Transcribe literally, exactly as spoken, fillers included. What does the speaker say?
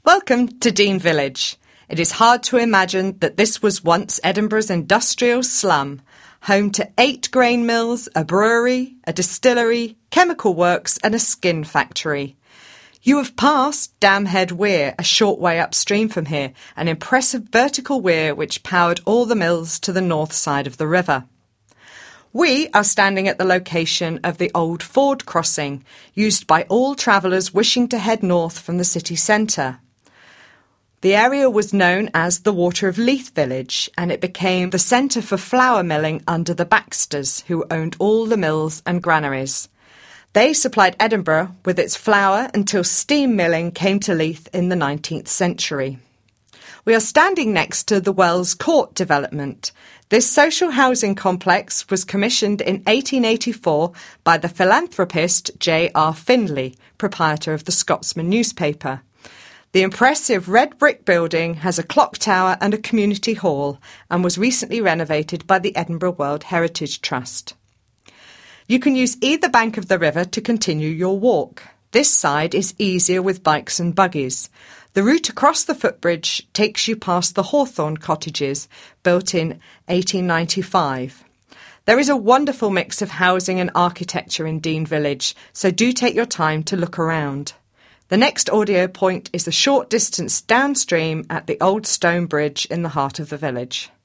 Welcome to Dean Village. It is hard to imagine that this was once Edinburgh's industrial slum, home to eight grain mills, a brewery, a distillery, chemical works and a skin factory. You have passed Dam Head Weir, a short way upstream from here, an impressive vertical weir which powered all the mills to the north side of the river. We are standing at the location of the old Ford crossing, used by all travellers wishing to head north from the city centre. The area was known as the Water of Leith Village, and it became the centre for flour milling under the Baxters, who owned all the mills and granaries. They supplied Edinburgh with its flour until steam milling came to Leith in the nineteenth century. We are standing next to the Wells Court development. This social housing complex was commissioned in eighteen eighty-four by the philanthropist J R Findlay, proprietor of the Scotsman newspaper. The impressive red brick building has a clock tower and a community hall and was recently renovated by the Edinburgh World Heritage Trust. You can use either bank of the river to continue your walk. This side is easier with bikes and buggies. The route across the footbridge takes you past the Hawthorne cottages, built in eighteen ninety-five. There is a wonderful mix of housing and architecture in Dean Village, so do take your time to look around. The next audio point is a short distance downstream at the old stone bridge in the heart of the village.